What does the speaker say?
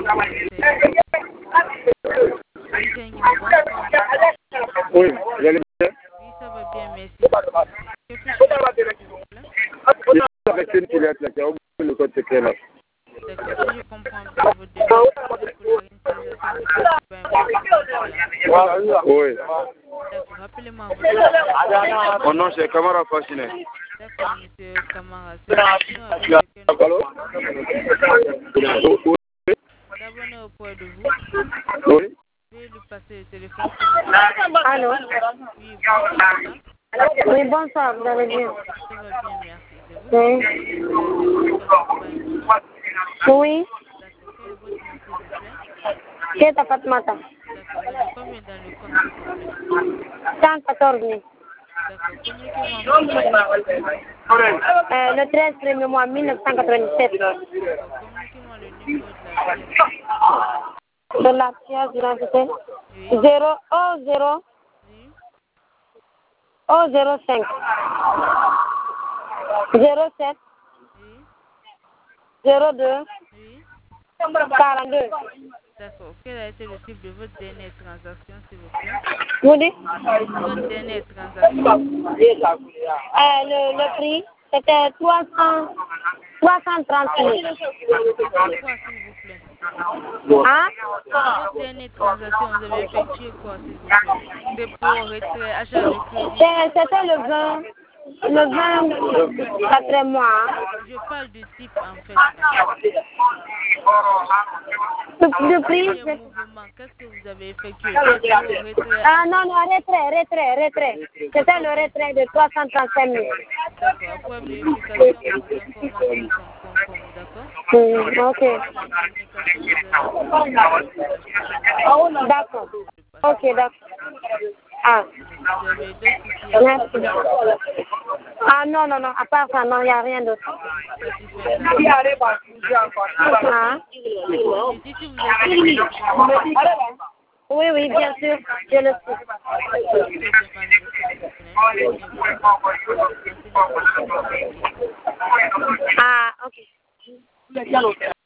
Oui, vous allez bien? Oui, ça va bien, merci. Avec une pilote là, qui a oublié le code secret là. D'accord, si je comprends bien votre demande, pour la réinitialisation du code du paiement. Oui. D'accord, rappelez-moi votre nom. Mon nom c'est Kamara Fasciné. D'accord, monsieur Kamara. C'est avec lequel nous d'abonner auprès de vous. Oui. Veuillez lui passer le téléphone. S'il vous plaît. Allô? Oui, bonsoir, madame. Oui, bonsoir, vous allez bien? Ça va bien, merci. C'est vous Oui. Oui. D'accord, quel est votre nom, s'il vous plaît? Qu'est-ce que Fatmata? D'accord, vous avez combien dans le compte, s'il vous plaît? 114 000. D'accord, communiquez-moi Le 13 1er mois 1997. D'accord, communiquez-moi le numéro de la pièce. De la pièce d'identité. Oui. 0 Oui. 05 07 Oui. 02 Oui. 42. D'accord, quel a été le type de votre dernière transaction, s'il vous plaît? Vous dites? Votre dernière transaction. Le prix, c'était 330 000. C'était quoi, s'il vous plaît? Hein? Votre dernière transaction, vous avez effectué quoi, s'il vous plaît? Dépôt, retrait, achat de crédit. C'était le 24 mois. Je parle du type, en fait. Le prix? Premier mouvement, qu'est-ce que vous avez effectué? Dépôt, retrait. Ah non, retrait. C'était le retrait de 335 000. D'accord, après vérification, vos informations sont conformes, d'accord? Ok. La communication, vous allez D'accord. Ok, d'accord. Ah. vous avez d'autres soucis à Merci. Ah non, à part ça, non, il n'y a rien d'autre. satisfaire la Ah. ici, si vous êtes satisfait, Oui, bien sûr, je le suis. je demande, monsieur,